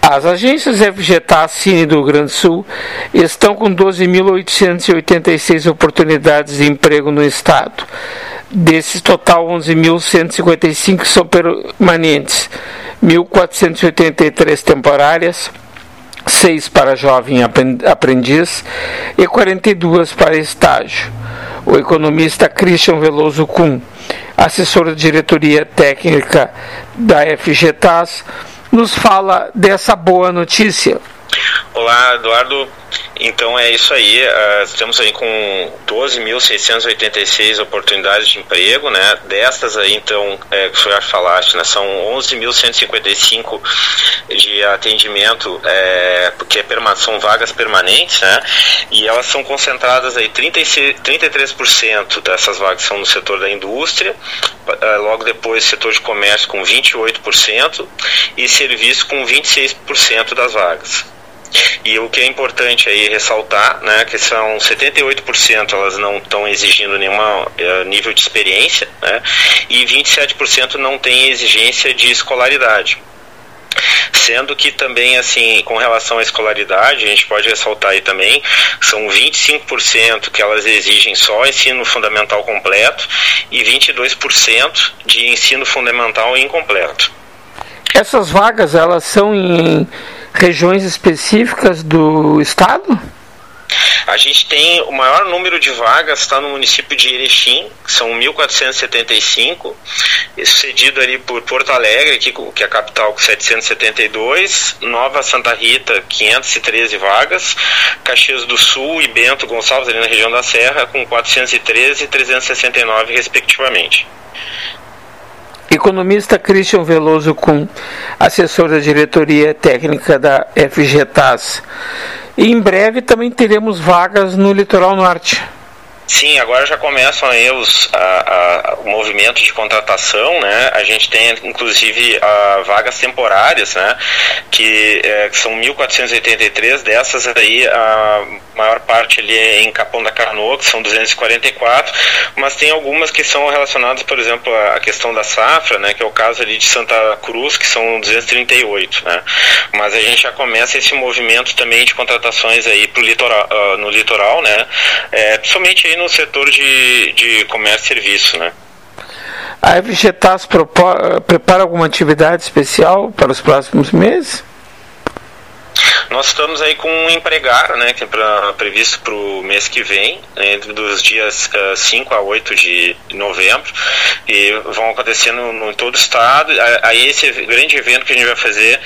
As agências FGTAS Cine do Rio Grande do Sul estão com 12.886 oportunidades de emprego no estado. Desses total, 11.155 são permanentes, 1.483 temporárias, 6 para jovem aprendiz e 42 para estágio. O economista Christian Veloso Kuhn, assessor da diretoria técnica da FGTAS, nos fala dessa boa notícia. Olá, Eduardo. Então é isso aí, estamos aí com 12.686 oportunidades de emprego, né? Destas aí, então, que você já falaste, né? São 11.155 de atendimento, porque são vagas permanentes, né? E elas são concentradas aí, 33% dessas vagas são no setor da indústria, logo depois setor de comércio com 28% e serviço com 26% das vagas. E o que é importante aí ressaltar, né, que são 78% elas não estão exigindo nenhum nível de experiência, né, e 27% não tem exigência de escolaridade. Sendo que também, assim, com relação à escolaridade, a gente pode ressaltar aí também, são 25% que elas exigem só ensino fundamental completo e 22% de ensino fundamental incompleto. Essas vagas, elas são em regiões específicas do estado? A gente tem o maior número de vagas, está no município de Erechim, que são 1.475, sucedido ali por Porto Alegre, que é a capital, com 772, Nova Santa Rita, 513 vagas, Caxias do Sul e Bento Gonçalves, ali na região da Serra, com 413 e 369, respectivamente. Economista Christian Veloso Kuhn, assessor da diretoria técnica da FGTAS. E em breve também teremos vagas no litoral norte. Sim, agora já começam aí o movimento de contratação, né? A gente tem, inclusive, vagas temporárias, né? Que são 1.483, dessas aí a maior parte ali é em Capão da Canoa, que são 244, mas tem algumas que são relacionadas, por exemplo, à questão da safra, né? Que é o caso ali de Santa Cruz, que são 238, né? Mas a gente já começa esse movimento também de contratações aí pro litoral, no litoral, né? Principalmente aí no setor de comércio e serviço, né? A FGTAS prepara alguma atividade especial para os próximos meses? Nós estamos aí com um empregar, né, que é previsto para o mês que vem, entre dos dias 5 a 8 de novembro, e vão acontecendo em todo o estado. Aí esse grande evento que a gente vai fazer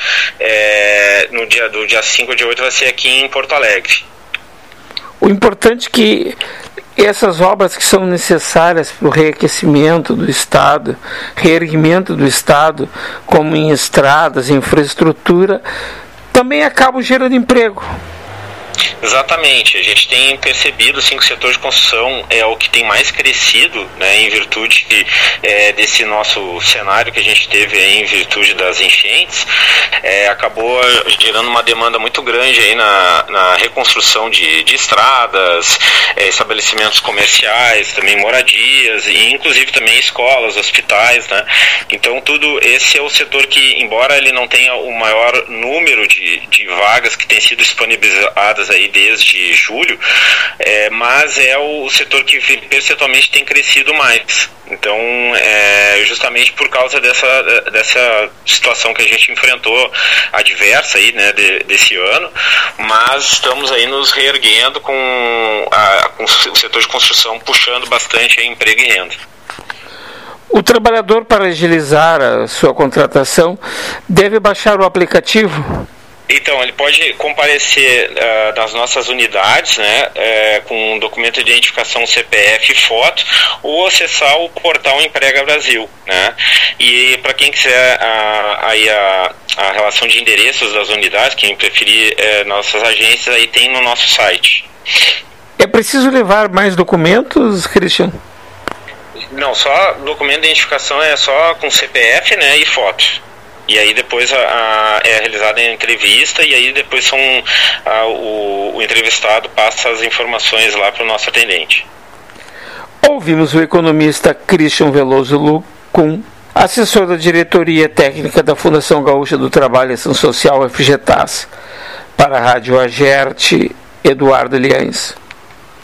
do dia 5 ao dia 8 vai ser aqui em Porto Alegre. O importante é que essas obras que são necessárias para o reaquecimento do estado, reerguimento do estado, como em estradas, infraestrutura, também acabam gerando emprego. Exatamente, a gente tem percebido assim, que o setor de construção é o que tem mais crescido, né, em virtude desse nosso cenário que a gente teve aí, em virtude das enchentes, acabou gerando uma demanda muito grande aí na reconstrução de estradas, estabelecimentos comerciais, também moradias, e inclusive também escolas, hospitais, né? Então esse é o setor que, embora ele não tenha o maior número de vagas que têm sido disponibilizadas aí desde julho, mas é o setor que percentualmente tem crescido mais. Então, justamente por causa dessa situação que a gente enfrentou adversa aí, né, desse ano, mas estamos aí nos reerguendo com o setor de construção puxando bastante aí emprego e renda. O trabalhador, para agilizar a sua contratação, deve baixar o aplicativo? Então, ele pode comparecer nas nossas unidades, né, com um documento de identificação CPF e foto, ou acessar o portal Emprega Brasil, né? E para quem quiser aí a relação de endereços das unidades, quem preferir nossas agências, aí tem no nosso site. É preciso levar mais documentos, Christian? Não, só documento de identificação é só com CPF, né, e foto. E aí depois é realizada a entrevista, e aí depois o entrevistado passa as informações lá para o nosso atendente. Ouvimos o economista Christian Veloso Kuhn Assessor da Diretoria Técnica da Fundação Gaúcha do Trabalho e Ação Social, FGTAS. Para a Rádio Agerte, Eduardo Liães.